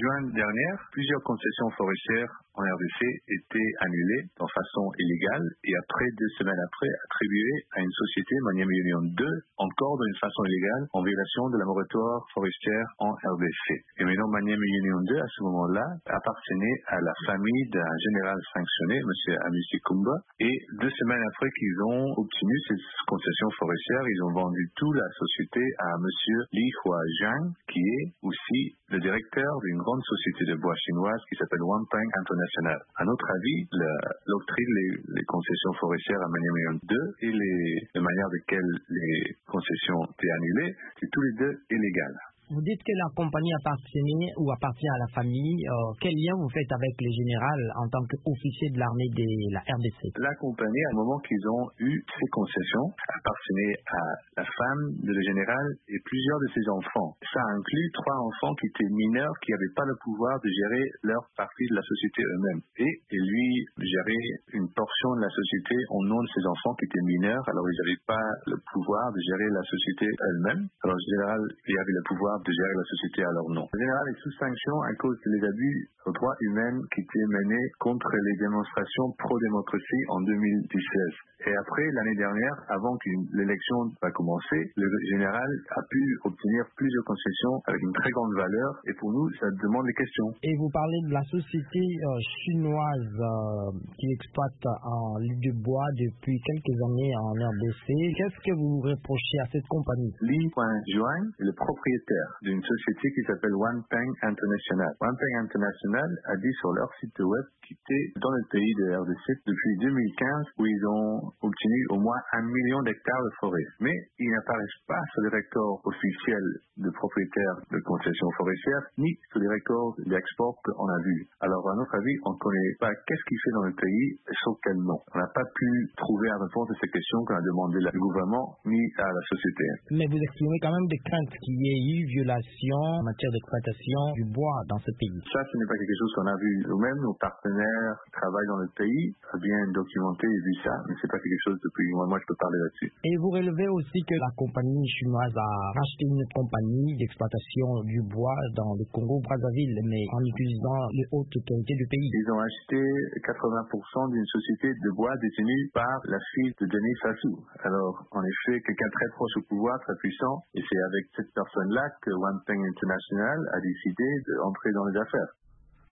juin dernier, plusieurs concessions forestières en RDC étaient annulées de façon illégale et après 2 semaines après attribuées à une société Maniema Union 2, encore d'une façon illégale, en violation de la moratoire forestière en RDC. Et maintenant, Maniema Union 2, à ce moment-là, appartenait à la famille d'un général sanctionné, M. Amusi Kumba, et 2 semaines après qu'ils ont obtenu ces concessions forestières, ils ont vendu toute la société à M. Li Hua Zhang, qui est aussi le directeur d'une grande société de bois chinoise qui s'appelle Wanpeng International. À notre avis, l'octroi les concessions forestières à Maniema 2 et la manière de laquelle les concessions étaient annulées, c'est tous les deux illégal. Vous dites que la compagnie appartenait ou appartient à la famille. Quel lien vous faites avec le général en tant qu'officier de l'armée de la RDC? La compagnie, à un moment qu'ils ont eu ces concessions, appartenait à la femme de le général et plusieurs de ses enfants. Ça inclut 3 enfants qui étaient mineurs, qui n'avaient pas le pouvoir de gérer leur partie de la société eux-mêmes. Et lui gérait une portion de la société au nom de ses enfants qui étaient mineurs, alors ils n'avaient pas le pouvoir de gérer la société elle-même. Alors le général, il avait le pouvoir de gérer la société à leur nom. Le général est sous sanction à cause des abus aux droits humains qui étaient menés contre les démonstrations pro-démocratie en 2016. Et après, l'année dernière, avant que l'élection va commencer, le général a pu obtenir plusieurs concessions avec une très grande valeur et pour nous, ça demande des questions. Et vous parlez de la société chinoise qui exploite du bois depuis quelques années en RDC. Qu'est-ce que vous reprochez à cette compagnie? Li Huazhuang est le propriétaire d'une société qui s'appelle Wanpeng International. Wanpeng International a dit sur leur site web qu'ils étaient dans le pays de RDC depuis 2015 où ils ont obtenu au moins 1 million d'hectares de forêt. Mais ils n'apparaissent pas sur les records officiels de propriétaires de concessions forestières, ni sur les records d'export qu'on a vus. Alors, à notre avis, on ne connaît pas qu'est-ce qu'il fait dans le pays et sur quel nom. On n'a pas pu trouver la réponse à ces questions qu'on a demandé au gouvernement ni à la société. Mais vous exprimez quand même des craintes qu'il y ait eu violation en matière d'exploitation du bois dans ce pays. Ça, ce n'est pas quelque chose qu'on a vu. Nous-mêmes, nos partenaires qui travaillent dans le pays ont bien documenté et vu ça, mais c'est pas quelque chose depuis moi je peux parler là-dessus. Et vous relevez aussi que la compagnie chinoise a racheté une compagnie d'exploitation du bois dans le Congo-Brazzaville, mais en utilisant les hautes autorités du pays. Ils ont acheté 80% d'une société de bois détenue par la fille de Denis Sassou. Alors, en effet, quelqu'un très proche au pouvoir, très puissant, et c'est avec cette personne-là que Wanpeng International a décidé d'entrer dans les affaires.